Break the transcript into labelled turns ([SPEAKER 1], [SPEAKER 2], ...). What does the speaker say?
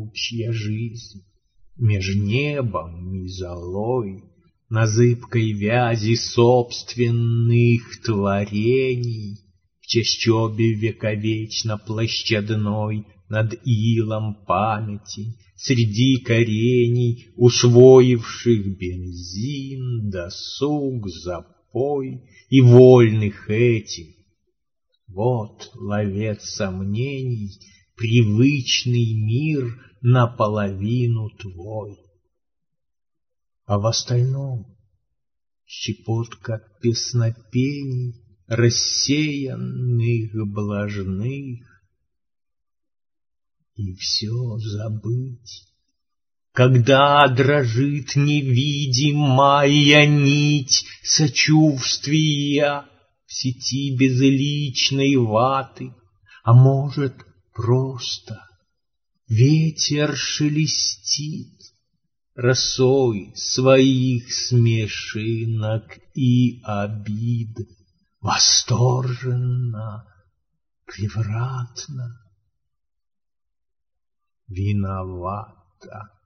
[SPEAKER 1] птичья жизнь, меж небом и золой, на зыбкой вязи собственных творений, в чащобе вековечно площадной, над илом памяти, среди корений, усвоивших бензин, досуг, запой и вольных этим. Вот, ловец сомнений, привычный мир наполовину твой. А в остальном щепотка песнопений, рассеянных, блажных, и все забыть, когда дрожит невидимая нить сочувствия в сети безличной ваты, а может, просто ветер шелестит росой своих смешинок и обид, восторженно, превратно, виновата.